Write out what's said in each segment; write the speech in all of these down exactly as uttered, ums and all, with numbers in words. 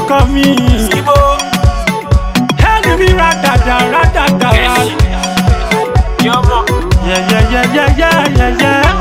lórúkọ mi. Ẹni mi rádàdà rádàdà rà. Yẹ́yẹ́yẹ́yẹ́yẹ́yẹ́.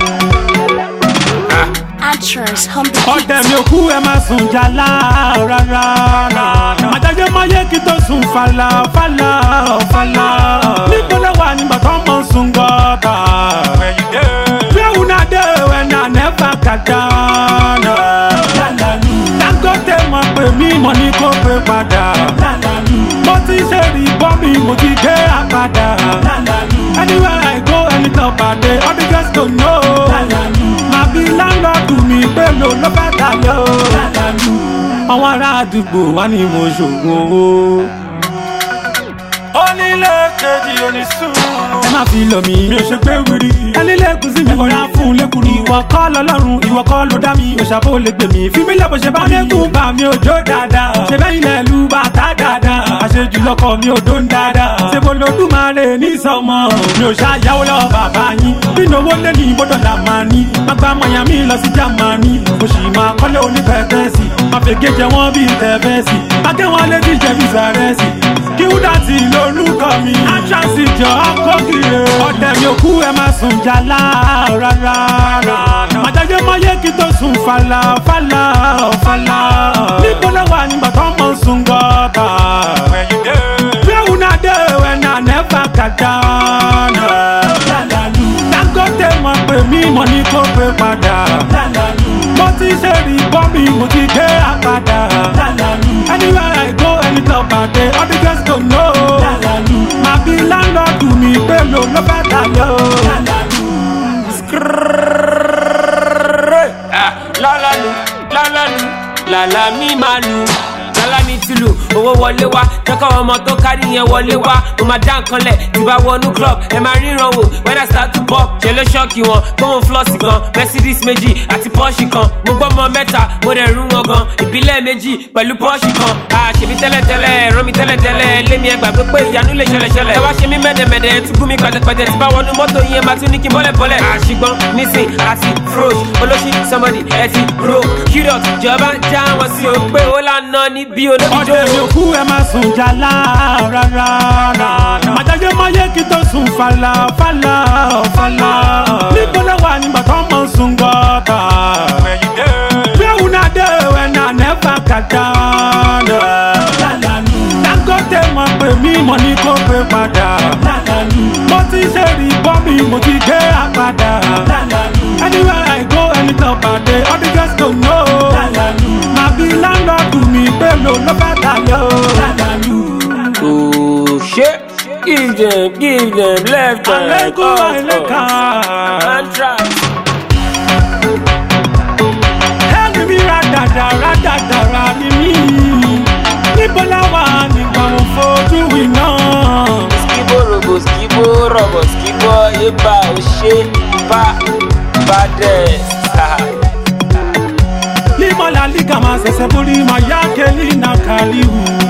Ọ̀dẹ̀ mi ò kú ẹ máa sùn jàlá rárá. Àjàjẹ́ máa yẹ kí tó sùn fàlà fàlà fàlà. Níbo ló wà nígbà tó mọ̀ sùn gọ́tà? Where una dey when I never got down? Dangote mọ̀ pé mi mọ̀ ní kó pé padà. Mo ti ṣe rí bọ́ mi, mo ti gbé àpàdà. Anywhere I go, anytime pàdé, all the girls don't know. Màá bí láńlọ́ọ̀dù mi pé lò ló fẹ́ tayọ. Àwọn ará àdúgbò wá ní mo ṣògùn owó. Onílé kejì onísùn. Ẹ má fi lọ mi, mi ò ṣe pé wíri. Ẹni lẹ́kùn sí mi kọ̀ra fún lẹ́kùn ni. Ìwọ kọ́ lọ́lọ́run, ìwọ kọ́ ló dá mi. Òṣàbò lè gbè mí. Fi mí lẹ̀ bó ṣe bá lẹ́kùn bá mi ò jó dáadáa. Ṣé bẹ́yìn lẹ̀ lu bàtà dáadáa? Àṣejù lọkọ̀ mi ò dún dáadáa. Ṣé mo lo dúmarè ní sọmọ? Mi ò ṣàyàwó lọ bàbá yín. Bí ìnáwó lé ní gbọ́dọ̀ là máa ní. Má gba Miami lọ sí Jámánì. Mo sì máa kọ́lé onípẹ̀tẹ́sì. Má fèké jẹ wọ́n bí tẹ̀fẹ́sì. Má gé wọn létí jẹ bí sàrẹ́sì. Kí Wúdàtì lórúkọ mi. Àṣàṣì jọ ọkọ̀ kiri. Ọ̀dẹ̀ mi ò kú ẹ máa sùn jàlá rárá. Àjàjẹ́ máa yẹ kí tó sùn fàlà fàlà fàlà. Níbo ló wà nígbà tó mọ̀ sùn gọ́tà? Where una dey when I never got down? Dangote mọ̀ pé mi mọ̀ ní kó pé padà. Mo ti ṣe rí bọ́ mi, mo ti gbé àpàdà. Anywhere I go, anytime pàdé, all the girls don't know. Màá bí láńlọ́ọ̀dù mi pé lò ló fẹ́ tayọ. Lálálù, lálálù, lálá mi máa lù. Lálá mi ti lù, owó wọlé wá. Jẹ́kọ̀ ọmọ tó kárí yẹn wọlé wá. Mo máa dá nǹkan lẹ̀, tí bá wọnú club. Ẹ máa ríran wò, when I start to pop. Ṣé ló ṣọ́ọ̀kì wọn? Gbóhùn flọ́ọ̀sì kan, Mercedes méjì àti Porsche kan. Mo gbọ́ mọ mẹ́ta, mo dẹ̀ rú wọn gan. Ìbílẹ̀ méjì pẹ̀lú Porsche kan. Àṣebí tẹ́lẹ̀tẹ́lẹ̀, ẹ̀rọ mi tẹ́lẹ̀tẹ́lẹ̀. Lémi ẹgbàá pé pé ìyanu lè ṣẹlẹ̀ṣẹlẹ̀. Ẹ wá ṣe mí mẹ́dẹ̀mẹ́dẹ̀, ẹ tún gún mi pẹ̀tẹ̀pẹ̀tẹ̀. Tí bá wọnú mọ́tò yẹn, máa tún ní kí n bọ́lẹ̀ bọ́lẹ̀. Àṣìgbọ́n, nísìn àti frosh. Olóṣì somebody ẹ ti ro. Curious, jọba já wọn sí o pé ó lànà níbi olójó. Ọ̀dẹ̀ mi ò kú ẹ máa sùn jàlá rárá. Àjàjẹ́ máa yẹ kí tó sùn fàlà fàlà fàlà. Níbo ló wà nígbà tó mọ̀ sùn gọ́tà? Where una dey when I never got down? Dangote mọ̀ pé mi mọ̀ ní kó pé padà. Mo ti ṣe rí bọ́ mi, mo ti gbé àpàdà. Anywhere I go, anytime pàdé, all the girls don't know. Màá bí láńlọ́ọ̀dù mi pé lò ló fẹ́ tayọ. Oh shit, give them, give them left and right. Aleko Aleka. Ẹni mi rádàdà rádàdà rà ní mí. Níbo la wà nígbà mo fojú iná? Skibo robo, skibo robo, skibo eba ose ba badest. Limola liga ma ṣẹ̀ṣẹ̀ borí ma yá kẹ́lí na kàlíwù.